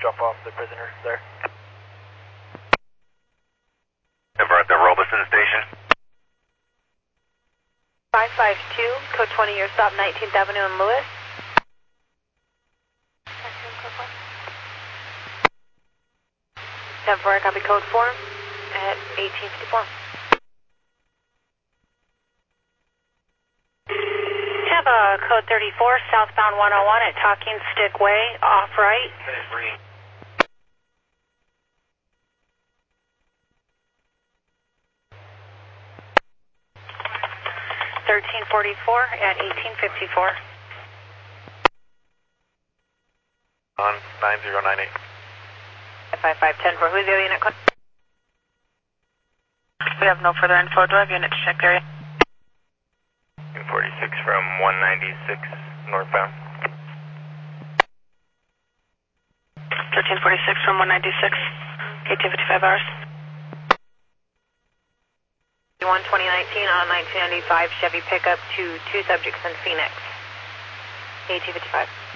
drop off the prisoner there. We're at the Robeson station. 552, code 20, your stop 19th Avenue in Lewis. Temporary copy code 4 at 1854. Have a code 34, southbound 101 at Talking Stick Way, off right. 1344 at 1854. On 9098. 5510 for who's the other unit? We have no further info. Do I have unit to check area? 46 from 196 northbound. 1346 from 196. KT 55 hours. 2019 on a 1995 Chevy pickup to 2 subjects in Phoenix. KT 55.